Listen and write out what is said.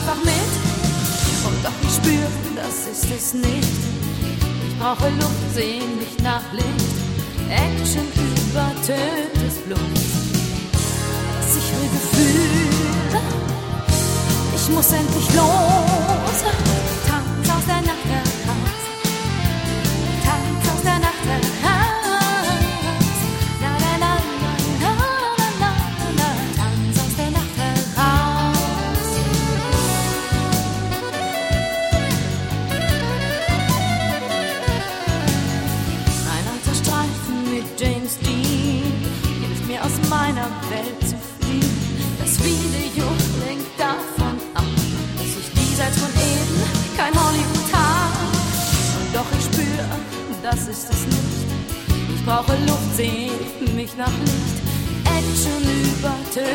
einfach mit. Und doch ich spür, das ist es nicht. Ich brauche Luft, sehn mich nach Licht. Action übertönt es bloß. Sichere Gefühle, ich muss endlich los. Tanz aus der Nacht heraus, Tanz aus der Nacht heraus. La la la la la la la, Tanz aus der Nacht heraus. Ein alter Streifen mit James Dean hilft mir aus meiner Welt zu fliehen. Das Video lenkt davon ab, dass ich diesseits von Eden kein Hollywood hab. Und doch ich spür, das ist es nicht. Ich brauche Luft, seh mich nach Licht. Action übertönt